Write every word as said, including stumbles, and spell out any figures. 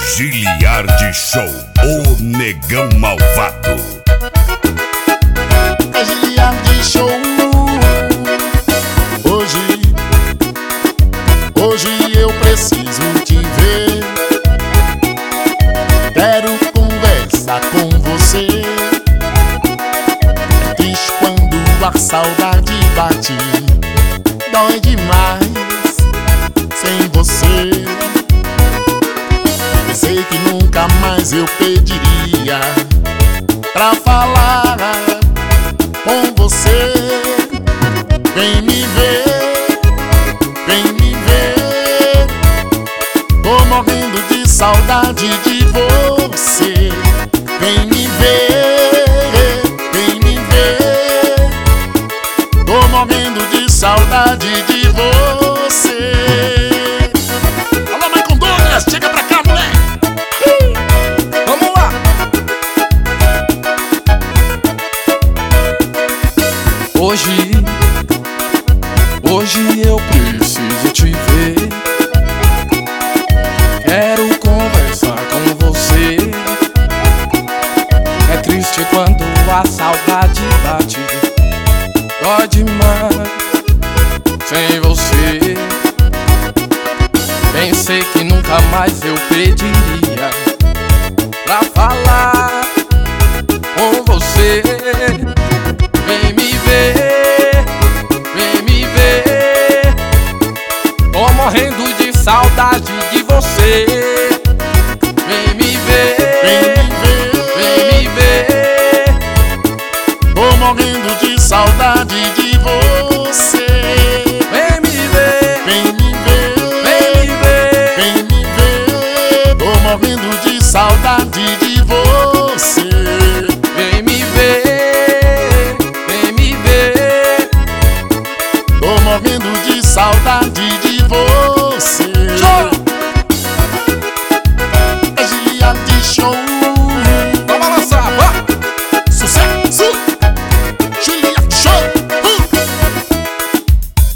Giliard Show, o negão malvado. É Giliard Show. Hoje, hoje eu preciso te ver. Quero conversar com você. É triste quando a saudade bate, dói demais sem você. Pensei que nunca mais eu pediria pra falar com você. Vem me ver, vem me ver. Tô morrendo de saudade de você. Vem me ver, vem me ver. Tô morrendo de saudade de você. Alô, Michael Douglas, chega pra cá, moleque. Vamos lá. Hoje, hoje eu preciso te ver. Quero conversar com você. É triste quando a saudade bate, dói demais sem você. Pensei que nunca mais eu pediria pra falar com você. Vem me ver, vem me ver. Tô morrendo de saudade de você. Vem me ver, Vem me ver, vem me ver. tô morrendo de saudade de você. Vem me ver, Vem me ver, vem me ver. vem me ver. Tô morrendo de saudade de